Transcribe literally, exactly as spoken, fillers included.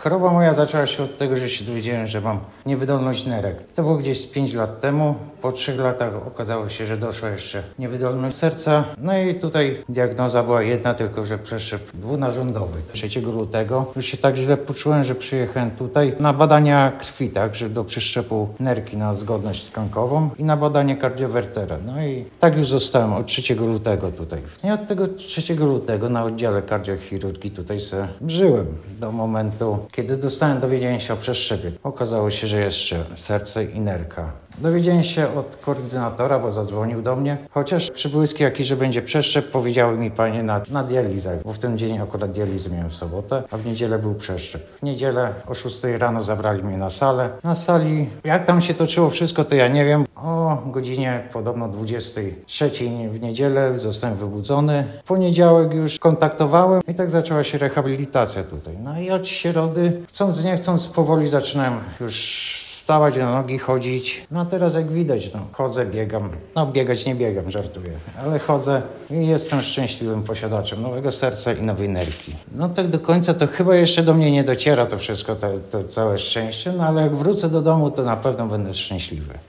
Choroba moja zaczęła się od tego, że się dowiedziałem, że mam niewydolność nerek. To było gdzieś z pięć lat temu. Po trzech latach okazało się, że doszła jeszcze niewydolność serca. No i tutaj diagnoza była jedna, tylko że przeszczep dwunarządowy. trzeciego lutego już się tak źle poczułem, że przyjechałem tutaj na badania krwi, tak, że do przeszczepu nerki na zgodność tkankową i na badanie kardiowertera. No i tak już zostałem od trzeciego lutego tutaj. I od tego trzeciego lutego na oddziale kardiochirurgii tutaj se żyłem do momentu, kiedy dostałem dowiedzienie się o przeszczepie. Okazało się, że jeszcze serce i nerka. Dowiedziałem się od koordynatora, bo zadzwonił do mnie. Chociaż przybłyski jakieś, że będzie przeszczep, powiedziały mi panie na, na dializach, bo w ten dzień akurat dializy miałem w sobotę, a w niedzielę był przeszczep. W niedzielę o szóstej rano zabrali mnie na salę. Na sali, jak tam się toczyło wszystko, to ja nie wiem. O godzinie podobno dwudziestej trzeciej w niedzielę zostałem wybudzony. W poniedziałek już kontaktowałem i tak zaczęła się rehabilitacja tutaj. No i od środy, chcąc nie chcąc, powoli zaczynałem już wstawać na nogi, chodzić. No a teraz jak widać, no chodzę, biegam. No biegać nie biegam, żartuję. Ale chodzę i jestem szczęśliwym posiadaczem nowego serca i nowej nerki. No tak do końca to chyba jeszcze do mnie nie dociera to wszystko, to, to całe szczęście. No ale jak wrócę do domu, to na pewno będę szczęśliwy.